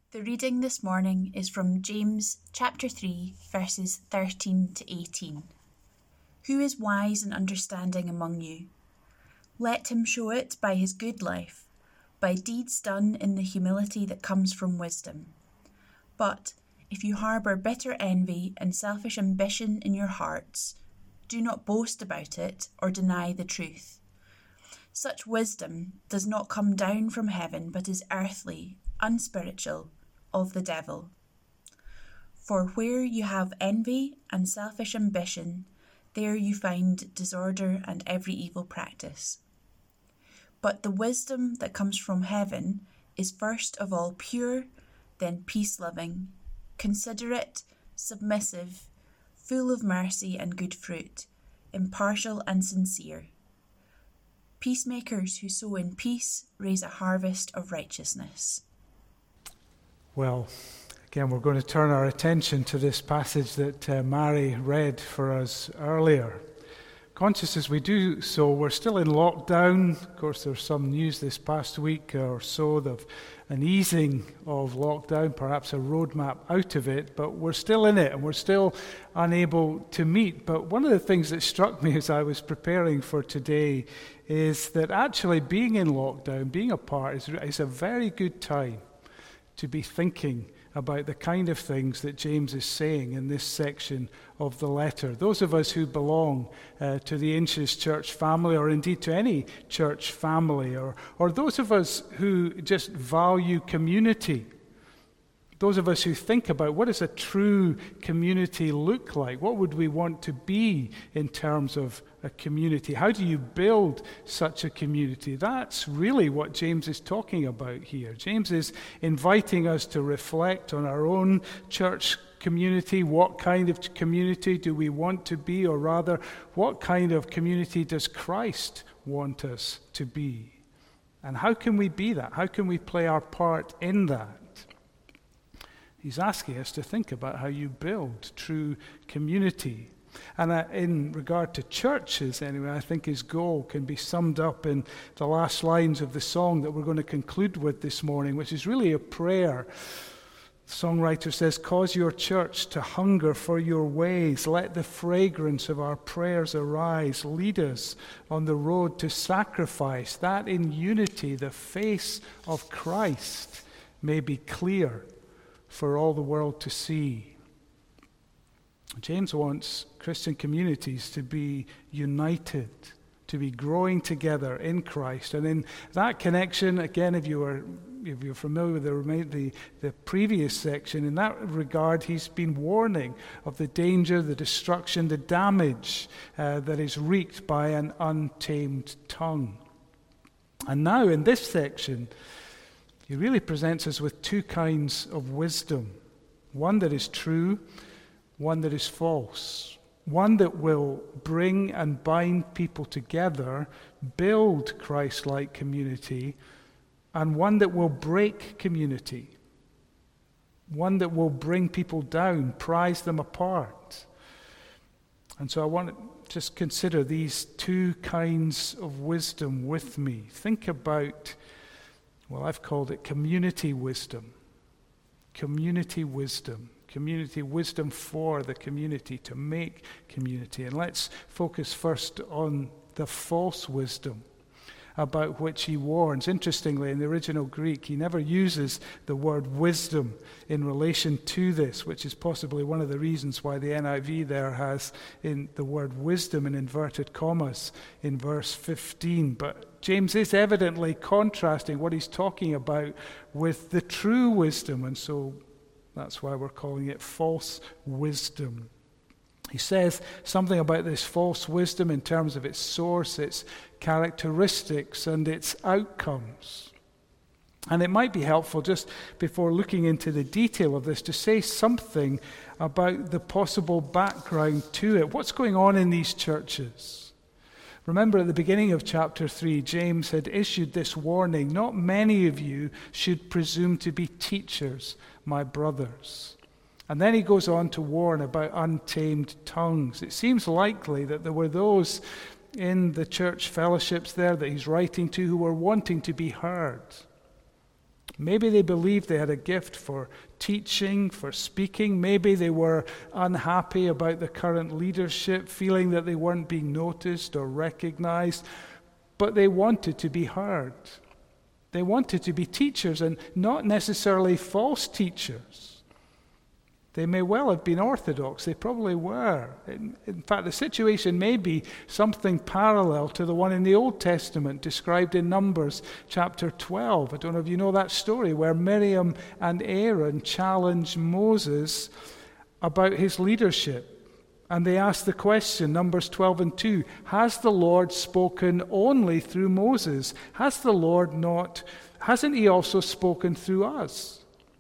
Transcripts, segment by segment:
The reading this morning is from James chapter 3, verses 13 to 18. Who is wise and understanding among you? Let him show it by his good life, by deeds done in the humility that comes from wisdom. But if you harbour bitter envy and selfish ambition in your hearts, do not boast about it or deny the truth. Such wisdom does not come down from heaven, but is earthly, unspiritual, of the devil. For where you have envy and selfish ambition, there you find disorder and every evil practice. But the wisdom that comes from heaven is first of all pure, then peace-loving, considerate, submissive, full of mercy and good fruit, impartial and sincere. Peacemakers who sow in peace raise a harvest of righteousness. Well, again, we're going to turn our attention to this passage that Mary read for us earlier. Conscious as we do so, we're still in lockdown. Of course, there's some news this past week or so of an easing of lockdown, perhaps a roadmap out of it, but we're still in it and we're still unable to meet. But one of the things that struck me as I was preparing for today is that actually being in lockdown, being apart, is a very good time to be thinking about the kind of things that James is saying in this section of the letter. Those of us who belong to the Inches Church family, or indeed to any church family, or those of us who just value community, those of us who think about what does a true community look like? What would we want to be in terms of a community? How do you build such a community? That's really what James is talking about here. James is inviting us to reflect on our own church community. What kind of community do we want to be? Or rather, what kind of community does Christ want us to be? And how can we be that? How can we play our part in that? He's asking us to think about how you build true community. And in regard to churches, anyway, I think his goal can be summed up in the last lines of the song that we're going to conclude with this morning, which is really a prayer. The songwriter says, "Cause your church to hunger for your ways. Let the fragrance of our prayers arise. Lead us on the road to sacrifice, that in unity the face of Christ may be clear for all the world to see." James wants Christian communities to be united, to be growing together in Christ. And in that connection, again, if you're familiar with the previous section, in that regard, he's been warning of the danger, the destruction, the damage that is wreaked by an untamed tongue. And now in this section, he really presents us with two kinds of wisdom. One that is true, one that is false. One that will bring and bind people together, build Christ-like community, and one that will break community. One that will bring people down, prize them apart. And so I want to just consider these two kinds of wisdom with me. Think about, well, I've called it community wisdom. Community wisdom. Community wisdom for the community, to make community. And let's focus first on the false wisdom about which he warns. Interestingly, in the original Greek, he never uses the word wisdom in relation to this, which is possibly one of the reasons why the NIV there has in the word wisdom in inverted commas in verse 15. But James is evidently contrasting what he's talking about with the true wisdom, and so that's why we're calling it false wisdom. He says something about this false wisdom in terms of its source, its characteristics, and its outcomes. And it might be helpful, just before looking into the detail of this, to say something about the possible background to it. What's going on in these churches? Remember, at the beginning of chapter 3, James had issued this warning: "Not many of you should presume to be teachers, my brothers." And then he goes on to warn about untamed tongues. It seems likely that there were those in the church fellowships there that he's writing to who were wanting to be heard. Maybe they believed they had a gift for teaching, for speaking. Maybe they were unhappy about the current leadership, feeling that they weren't being noticed or recognized, but they wanted to be heard. They wanted to be teachers, and not necessarily false teachers. They may well have been orthodox. They probably were. In fact, the situation may be something parallel to the one in the Old Testament described in Numbers chapter 12. I don't know if you know that story where Miriam and Aaron challenged Moses about his leadership. And they asked the question, Numbers 12:2, has the Lord spoken only through Moses? Hasn't he also spoken through us?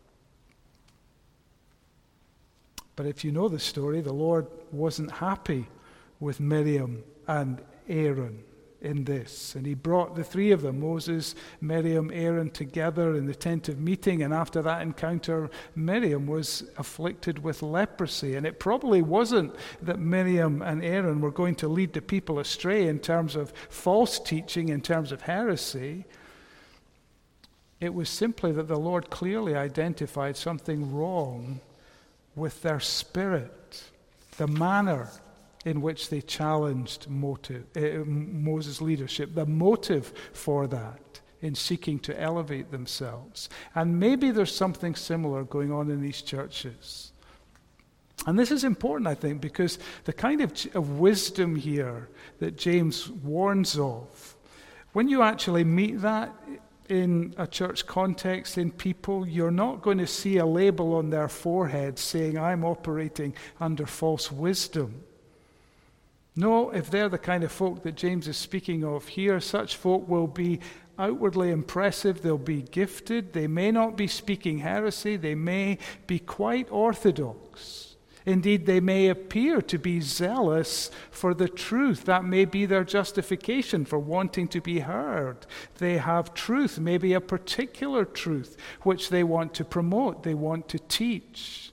But if you know the story, the Lord wasn't happy with Miriam and Aaron in this. And he brought the three of them, Moses, Miriam, Aaron, together in the tent of meeting. And after that encounter, Miriam was afflicted with leprosy. And it probably wasn't that Miriam and Aaron were going to lead the people astray in terms of false teaching, in terms of heresy. It was simply that the Lord clearly identified something wrong with their spirit, the manner in which they challenged Moses' leadership, the motive for that in seeking to elevate themselves. And maybe there's something similar going on in these churches. And this is important, I think, because the kind of wisdom here that James warns of, when you actually meet that in a church context, in people, you're not going to see a label on their forehead saying, I'm operating under false wisdom. No, if they're the kind of folk that James is speaking of here, such folk will be outwardly impressive, they'll be gifted, they may not be speaking heresy, they may be quite orthodox. Indeed, they may appear to be zealous for the truth. That may be their justification for wanting to be heard. They have truth, maybe a particular truth, which they want to promote, they want to teach.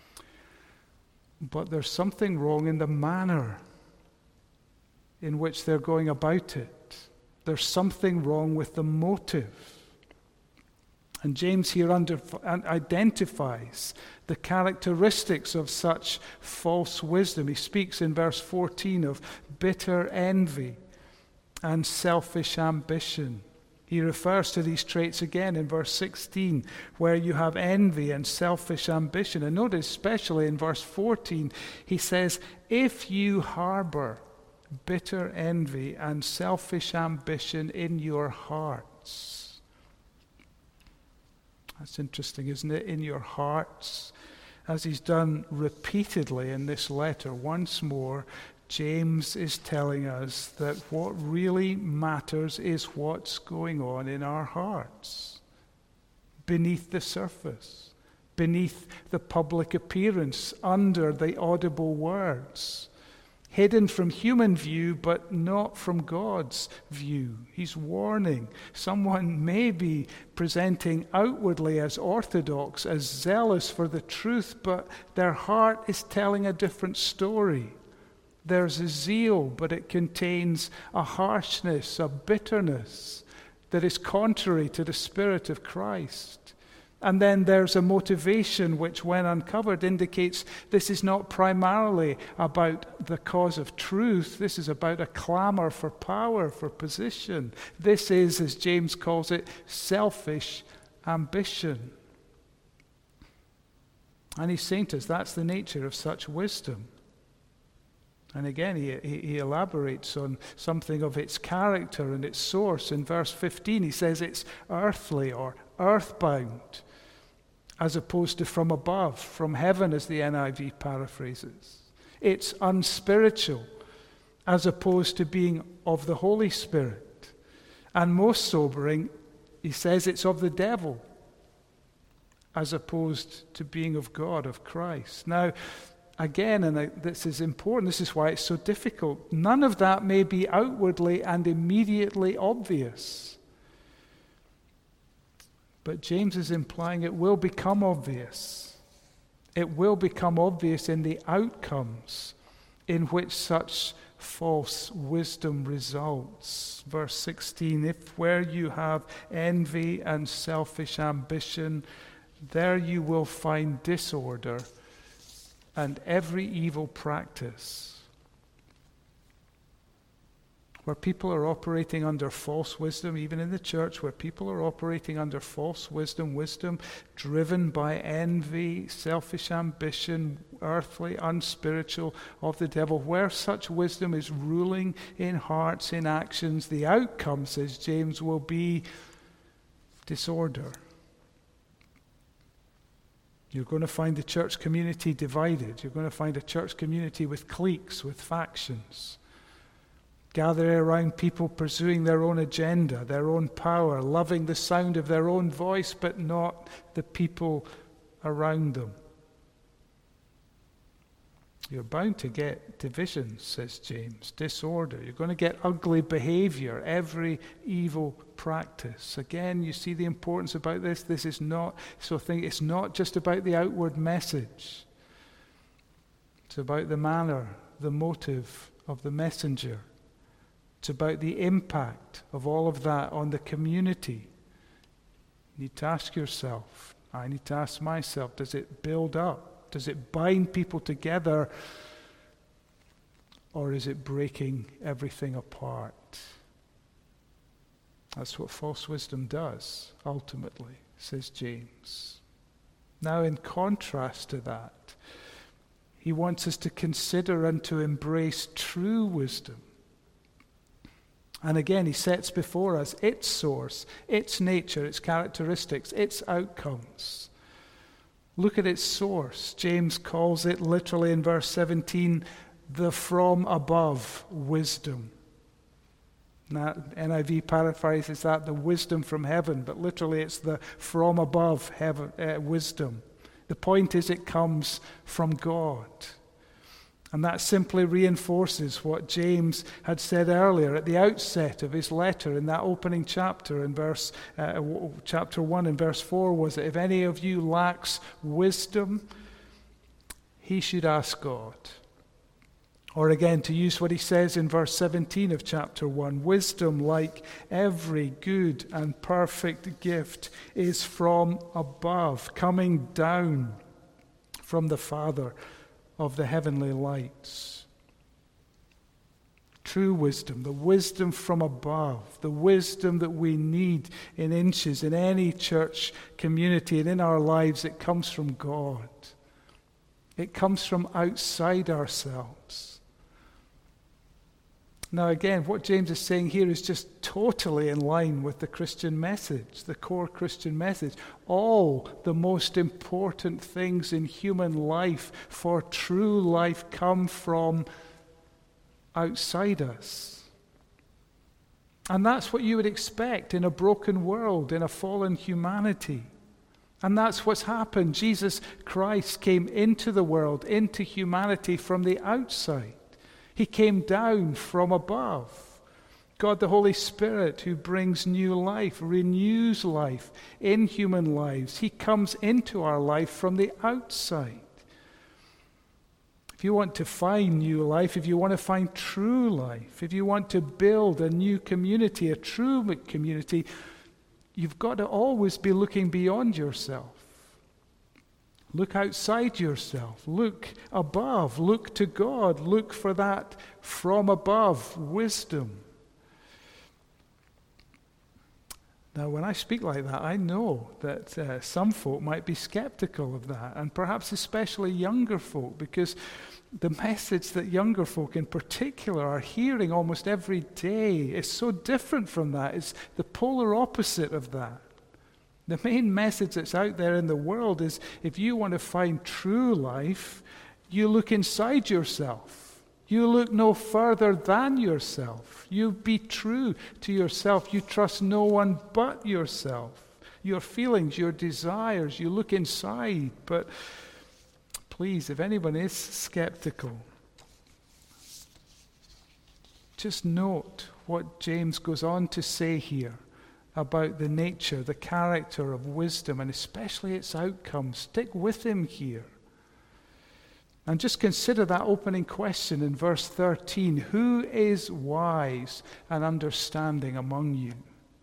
But there's something wrong in the manner in which they're going about it. There's something wrong with the motive. And James here identifies the characteristics of such false wisdom. He speaks in verse 14 of bitter envy and selfish ambition. He refers to these traits again in verse 16, where you have envy and selfish ambition. And notice especially in verse 14, he says, if you harbor bitter envy and selfish ambition in your hearts. That's interesting, isn't it? In your hearts, as he's done repeatedly in this letter. Once more, James is telling us that what really matters is what's going on in our hearts, beneath the surface, beneath the public appearance, under the audible words. Hidden from human view, but not from God's view. He's warning. Someone may be presenting outwardly as orthodox, as zealous for the truth, but their heart is telling a different story. There's a zeal, but it contains a harshness, a bitterness that is contrary to the Spirit of Christ. And then there's a motivation which, when uncovered, indicates this is not primarily about the cause of truth. This is about a clamor for power, for position. This is, as James calls it, selfish ambition. And he's saying to us, that's the nature of such wisdom. And again, he elaborates on something of its character and its source. In verse 15, he says it's earthly or earthbound, as opposed to from above, from heaven, as the NIV paraphrases. It's unspiritual, as opposed to being of the Holy Spirit. And most sobering, he says it's of the devil, as opposed to being of God, of Christ. Now, again, and this is important, this is why it's so difficult, none of that may be outwardly and immediately obvious. But James is implying it will become obvious. It will become obvious in the outcomes in which such false wisdom results. Verse 16, if where you have envy and selfish ambition, there you will find disorder and every evil practice. Where people are operating under false wisdom, even in the church, where people are operating under false wisdom, wisdom driven by envy, selfish ambition, earthly, unspiritual, of the devil, where such wisdom is ruling in hearts, in actions, the outcome, says James, will be disorder. You're going to find the church community divided. You're going to find a church community with cliques, with factions. Gathering around people pursuing their own agenda, their own power, loving the sound of their own voice, but not the people around them. You're bound to get divisions, says James, disorder. You're going to get ugly behavior, every evil practice. Again, you see the importance about this. This is not, it's not just about the outward message. It's about the manner, the motive of the messenger. It's about the impact of all of that on the community. You need to ask yourself, I need to ask myself, does it build up? Does it bind people together? Or is it breaking everything apart? That's what false wisdom does, ultimately, says James. Now, in contrast to that, he wants us to consider and to embrace true wisdom. And again, he sets before us its source, its nature, its characteristics, its outcomes. Look at its source. James calls it literally in verse 17, the from above wisdom. Now, NIV paraphrases that, the wisdom from heaven, but literally it's the from above heaven, wisdom. The point is it comes from God. And that simply reinforces what James had said earlier at the outset of his letter in that opening chapter in chapter 1 and verse 4 was that if any of you lacks wisdom, he should ask God. Or again, to use what he says in verse 17 of chapter 1, wisdom, like every good and perfect gift, is from above, coming down from the Father of the heavenly lights. True wisdom, the wisdom from above, the wisdom that we need in inches in any church community and in our lives, it comes from God. It comes from outside ourselves. Now again, what James is saying here is just totally in line with the Christian message, the core Christian message. All the most important things in human life for true life come from outside us. And that's what you would expect in a broken world, in a fallen humanity. And that's what's happened. Jesus Christ came into the world, into humanity from the outside. He came down from above. God the Holy Spirit, who brings new life, renews life in human lives. He comes into our life from the outside. If you want to find new life, if you want to find true life, if you want to build a new community, a true community, you've got to always be looking beyond yourself. Look outside yourself. Look above. Look to God. Look for that from above wisdom. Now, when I speak like that, I know that some folk might be skeptical of that, and perhaps especially younger folk, because the message that younger folk in particular are hearing almost every day is so different from that. It's the polar opposite of that. The main message that's out there in the world is if you want to find true life, you look inside yourself. You look no further than yourself. You be true to yourself. You trust no one but yourself. Your feelings, your desires, you look inside. But please, if anyone is skeptical, just note what James goes on to say here about the nature, the character of wisdom, and especially its outcomes. Stick with him here. And just consider that opening question in verse 13. Who is wise and understanding among you?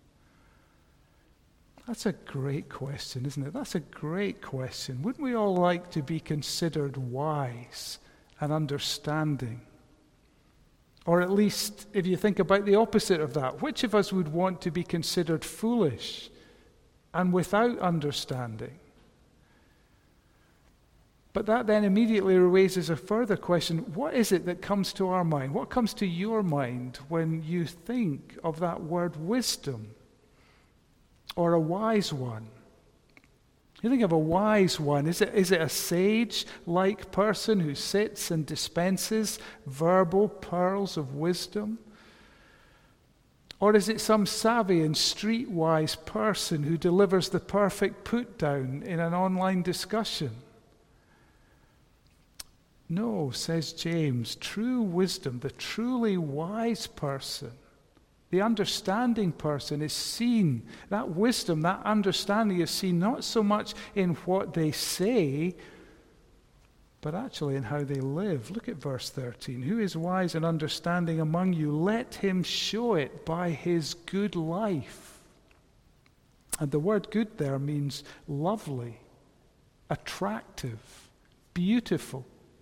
That's a great question, isn't it? That's a great question. Wouldn't we all like to be considered wise and understanding? Or at least, if you think about the opposite of that, which of us would want to be considered foolish and without understanding? But that then immediately raises a further question. What is it that comes to our mind? What comes to your mind when you think of that word wisdom or a wise one? You think of a wise one. Is it a sage-like person who sits and dispenses verbal pearls of wisdom? Or is it some savvy and streetwise person who delivers the perfect put-down in an online discussion? No, says James, true wisdom, the truly wise person, the understanding person is seen, that wisdom, that understanding is seen not so much in what they say, but actually in how they live. Look at verse 13. Who is wise and understanding among you? Let him show it by his good life. And the word good there means lovely, attractive, beautiful.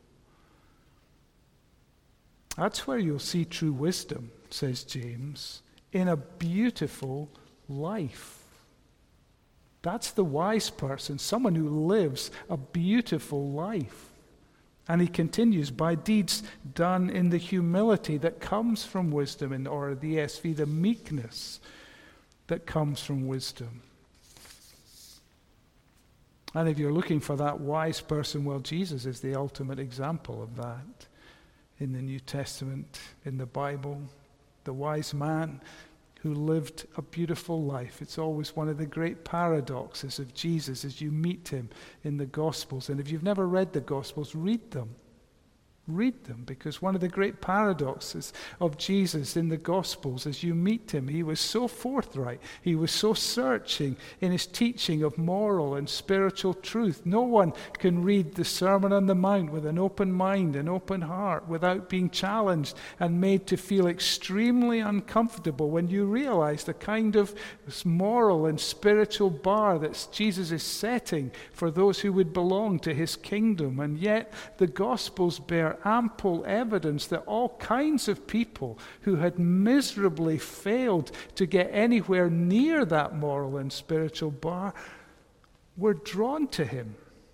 That's where you'll see true wisdom, says James, in a beautiful life. That's the wise person, someone who lives a beautiful life. And he continues, by deeds done in the humility that comes from wisdom, or the ESV, the meekness that comes from wisdom. And if you're looking for that wise person, well, Jesus is the ultimate example of that. In the New Testament, in the Bible, the wise man who lived a beautiful life. It's always one of the great paradoxes of Jesus as you meet him in the Gospels. And if you've never read the Gospels, read them. Read them, because one of the great paradoxes of Jesus in the Gospels, as you meet him, he was so forthright, he was so searching in his teaching of moral and spiritual truth. No one can read the Sermon on the Mount with an open mind and open heart without being challenged and made to feel extremely uncomfortable when you realize the kind of moral and spiritual bar that Jesus is setting for those who would belong to his kingdom. And yet the Gospels bear ample evidence that all kinds of people who had miserably failed to get anywhere near that moral and spiritual bar were drawn to him.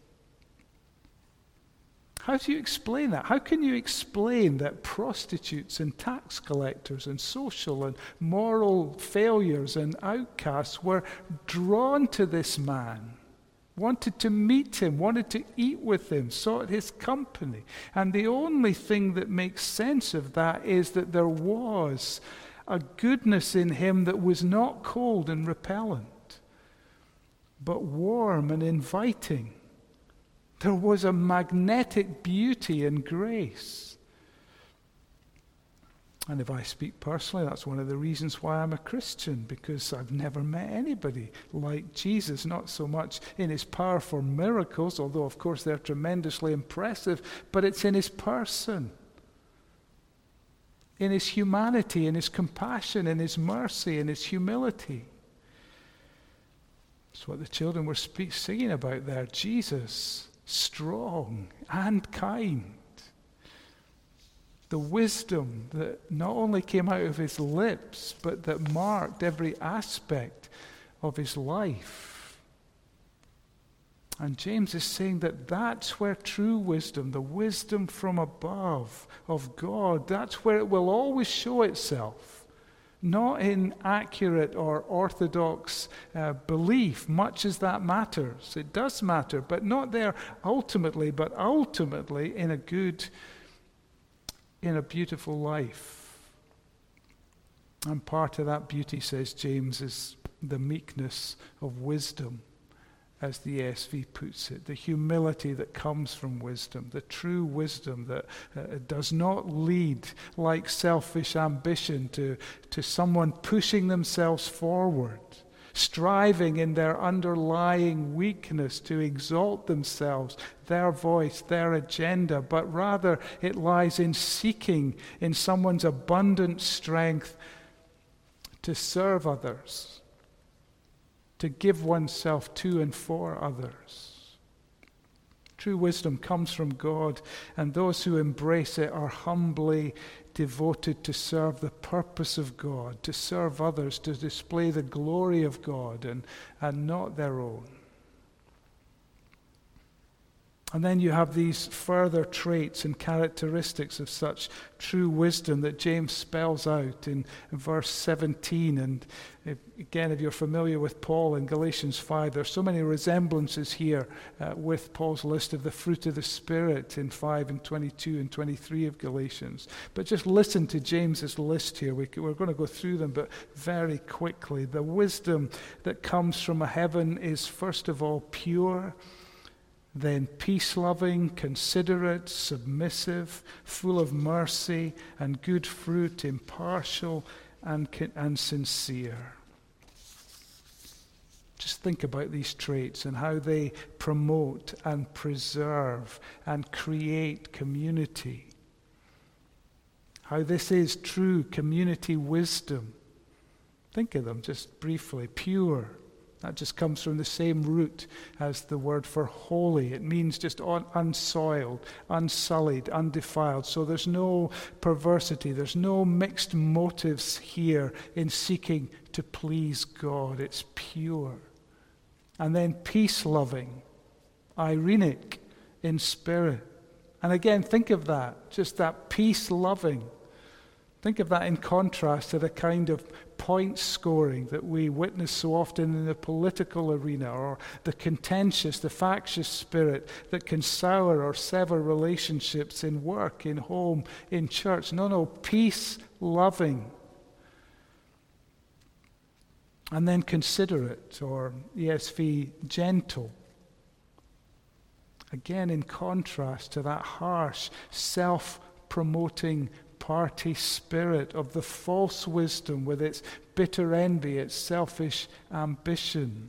How do you explain that? How can you explain that prostitutes and tax collectors and social and moral failures and outcasts were drawn to this man? Wanted to meet him, wanted to eat with him, sought his company. And the only thing that makes sense of that is that there was a goodness in him that was not cold and repellent, but warm and inviting. There was a magnetic beauty and grace. And if I speak personally, that's one of the reasons why I'm a Christian, because I've never met anybody like Jesus, not so much in his powerful miracles, although of course they're tremendously impressive, but it's in his person, in his humanity, in his compassion, in his mercy, in his humility. That's what the children were singing about there. Jesus, strong and kind. The wisdom that not only came out of his lips, but that marked every aspect of his life. And James is saying that that's where true wisdom, the wisdom from above of God, that's where it will always show itself. Not in accurate or orthodox belief, much as that matters. It does matter, but not there ultimately, but ultimately in a beautiful life. And part of that beauty, says James, is the meekness of wisdom, as the ESV puts it, the humility that comes from wisdom, the true wisdom that does not lead like selfish ambition to someone pushing themselves forward, striving in their underlying weakness to exalt themselves, their voice, their agenda, but rather it lies in seeking in someone's abundant strength to serve others, to give oneself to and for others. True wisdom comes from God, and those who embrace it are humbly devoted to serve the purpose of God, to serve others, to display the glory of God and not their own. And then you have these further traits and characteristics of such true wisdom that James spells out in verse 17. And again, if you're familiar with Paul in Galatians 5, there's so many resemblances here with Paul's list of the fruit of the Spirit in 5 and 22 and 23 of Galatians. But just listen to James's list here. We're going to go through them, but very quickly. The wisdom that comes from heaven is, first of all, pure, then peace-loving, considerate, submissive, full of mercy and good fruit, impartial and sincere. Just think about these traits and how they promote and preserve and create community. How this is true community wisdom. Think of them just briefly. Pure. That just comes from the same root as the word for holy. It means just unsoiled, unsullied, undefiled. So there's no perversity. There's no mixed motives here in seeking to please God. It's pure. And then peace-loving, irenic in spirit. And again, think of that, just that peace-loving. Think of that in contrast to the kind of point scoring that we witness so often in the political arena, or the contentious, the factious spirit that can sour or sever relationships in work, in home, in church. No, peace-loving. And then considerate, or ESV, gentle. Again, in contrast to that harsh, self-promoting party spirit of the false wisdom with its bitter envy, its selfish ambition.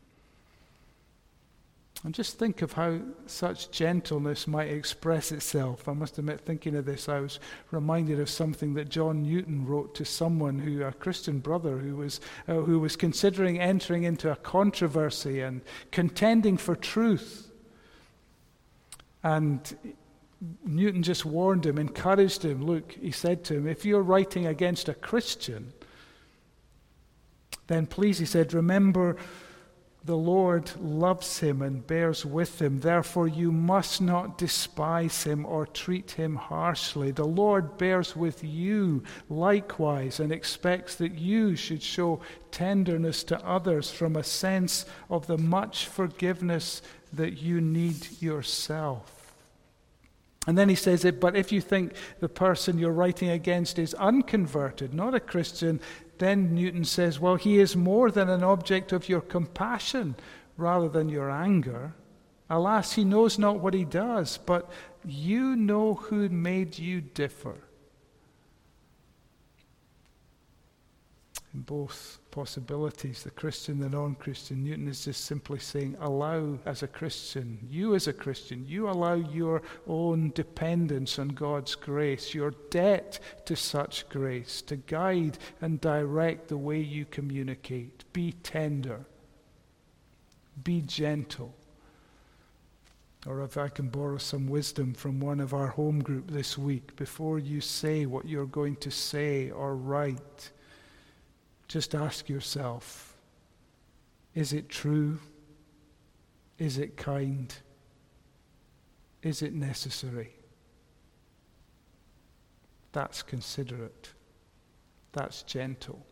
And just think of how such gentleness might express itself. I must admit, thinking of this, I was reminded of something that John Newton wrote to someone, a Christian brother, who was considering entering into a controversy and contending for truth. And Newton just warned him, encouraged him. Look, he said to him, if you're writing against a Christian, then please, he said, remember the Lord loves him and bears with him. Therefore, you must not despise him or treat him harshly. The Lord bears with you likewise and expects that you should show tenderness to others from a sense of the much forgiveness that you need yourself. And then he says it, but if you think the person you're writing against is unconverted, not a Christian, then Newton says, well, he is more than an object of your compassion rather than your anger. Alas, he knows not what he does, but you know who made you differ. In both possibilities, the Christian, the non-Christian, Newton is just simply saying, allow as a Christian, you allow your own dependence on God's grace, your debt to such grace, to guide and direct the way you communicate. Be tender. Be gentle. Or if I can borrow some wisdom from one of our home group this week, before you say what you're going to say or write, just ask yourself, is it true? Is it kind? Is it necessary? That's considerate. That's gentle.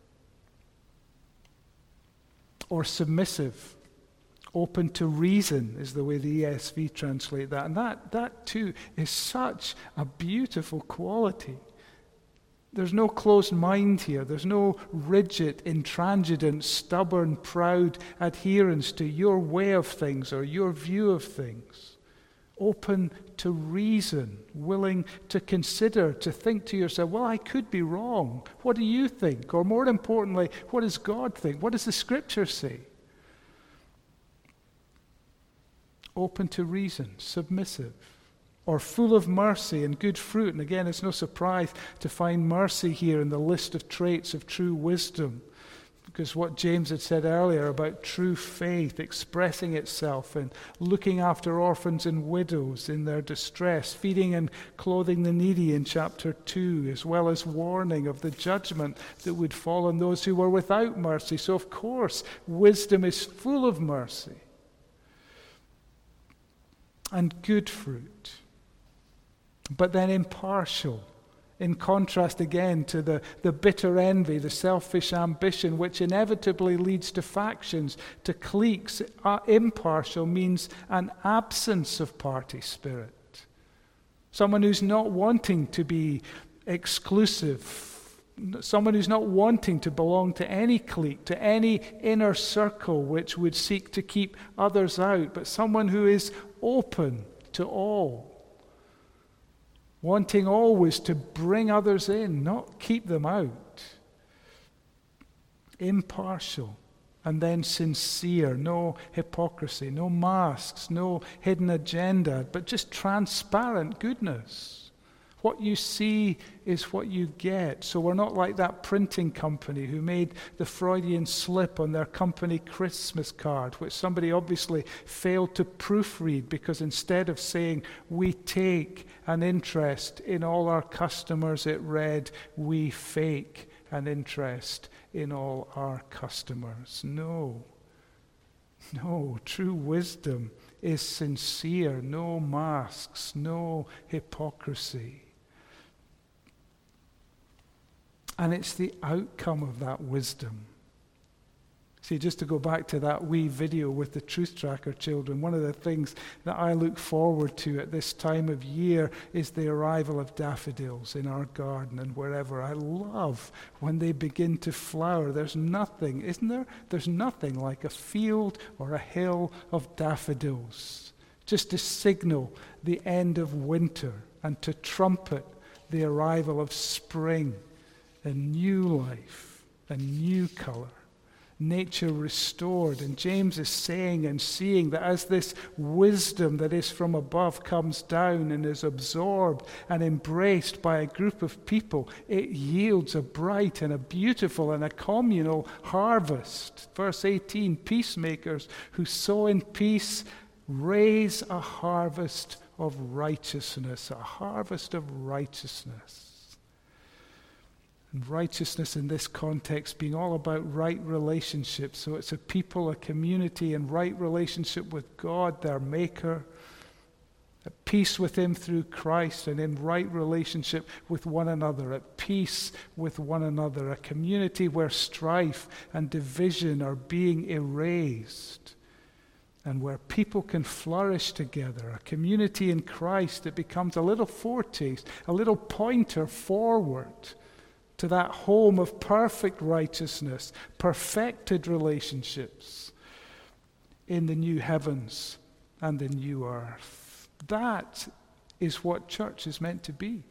Or submissive. Open to reason is the way the ESV translate that. And that too is such a beautiful quality. There's no closed mind here. There's no rigid, intransigent, stubborn, proud adherence to your way of things or your view of things. open to reason, willing to consider, to think to yourself, well, I could be wrong. What do you think? Or more importantly, what does God think? What does the Scripture say? Open to reason, submissive, or full of mercy and good fruit. And again, it's no surprise to find mercy here in the list of traits of true wisdom. Because what James had said earlier about true faith expressing itself in looking after orphans and widows in their distress, feeding and clothing the needy in chapter 2, as well as warning of the judgment that would fall on those who were without mercy. So of course, wisdom is full of mercy and good fruit, but then impartial. In contrast again to the bitter envy, the selfish ambition, which inevitably leads to factions, to cliques. Impartial means an absence of party spirit. Someone who's not wanting to be exclusive. Someone who's not wanting to belong to any clique, to any inner circle which would seek to keep others out, but someone who is open to all. Wanting always to bring others in, not keep them out. Impartial, and then sincere. No hypocrisy, no masks, no hidden agenda, but just transparent goodness. What you see is what you get. So we're not like that printing company who made the Freudian slip on their company Christmas card, which somebody obviously failed to proofread, because instead of saying, we take an interest in all our customers, it read, we fake an interest in all our customers. No, true wisdom is sincere, no masks, no hypocrisy. And it's the outcome of that wisdom. See, just to go back to that wee video with the Truth Tracker children, one of the things that I look forward to at this time of year is the arrival of daffodils in our garden and wherever. I love when they begin to flower. There's nothing, isn't there? There's nothing like a field or a hill of daffodils, just to signal the end of winter and to trumpet the arrival of spring. A new life, a new color, nature restored. And James is saying and seeing that as this wisdom that is from above comes down and is absorbed and embraced by a group of people, it yields a bright and a beautiful and a communal harvest. Verse 18, peacemakers who sow in peace raise a harvest of righteousness, a harvest of righteousness. And righteousness in this context being all about right relationships. So it's a people, a community in right relationship with God, their Maker, at peace with Him through Christ, and in right relationship with one another, at peace with one another, a community where strife and division are being erased, and where people can flourish together, a community in Christ that becomes a little foretaste, a little pointer forward to that home of perfect righteousness, perfected relationships in the new heavens and the new earth. That is what church is meant to be.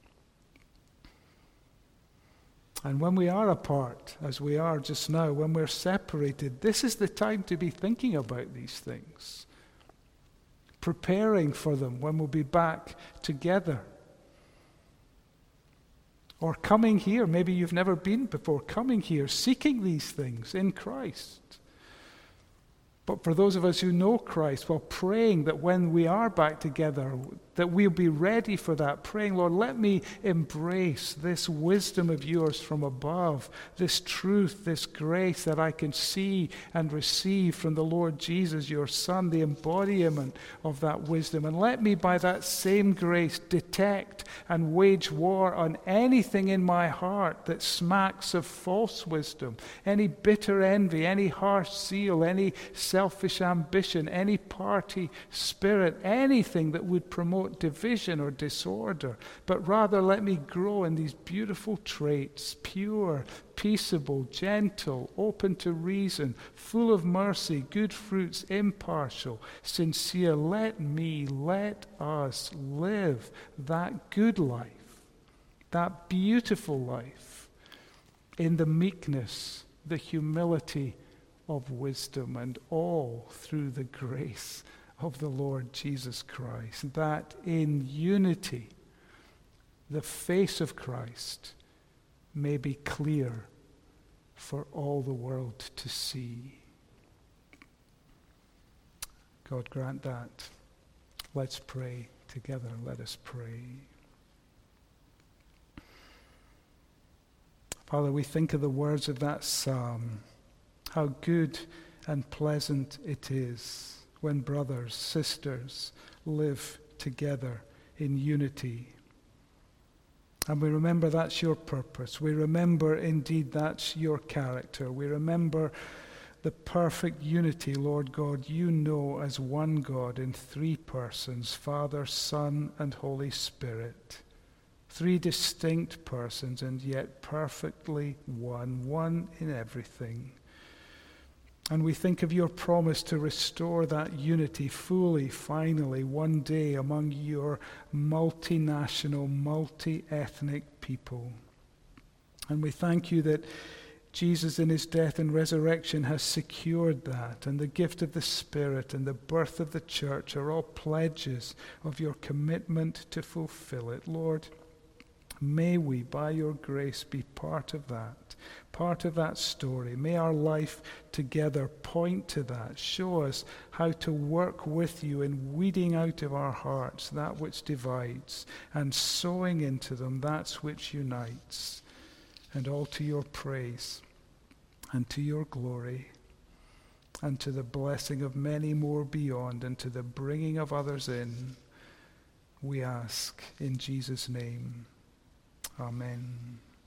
And when we are apart, as we are just now, when we're separated, this is the time to be thinking about these things, preparing for them when we'll be back together. Or coming here, maybe you've never been before, coming here, seeking these things in Christ. But for those of us who know Christ, well, praying that when we are back together, that we'll be ready for that, praying, Lord, let me embrace this wisdom of yours from above, this truth, this grace that I can see and receive from the Lord Jesus, your Son, the embodiment of that wisdom. And let me, by that same grace, detect and wage war on anything in my heart that smacks of false wisdom, any bitter envy, any harsh zeal, any selfish ambition, any party spirit, anything that would promote promote division or disorder, but rather let me grow in these beautiful traits, pure, peaceable, gentle, open to reason, full of mercy, good fruits, impartial, sincere. Let us live that good life, that beautiful life, in the meekness, the humility of wisdom, and all through the grace of the Lord Jesus Christ, that in unity the face of Christ may be clear for all the world to see. God grant that. Let's pray together. Let us pray. Father, we think of the words of that psalm, how good and pleasant it is when brothers, sisters live together in unity. And we remember that's your purpose. We remember indeed that's your character. We remember the perfect unity, Lord God, you know as one God in three persons, Father, Son, and Holy Spirit. Three distinct persons and yet perfectly one in everything. And we think of your promise to restore that unity fully, finally, one day among your multinational, multi-ethnic people. And we thank you that Jesus in his death and resurrection has secured that, and the gift of the Spirit and the birth of the church are all pledges of your commitment to fulfill it. Lord, may we, by your grace, be part of that story. May our life together point to that. Show us how to work with you in weeding out of our hearts that which divides and sowing into them that which unites. And all to your praise and to your glory and to the blessing of many more beyond and to the bringing of others in, we ask in Jesus' name. Amen.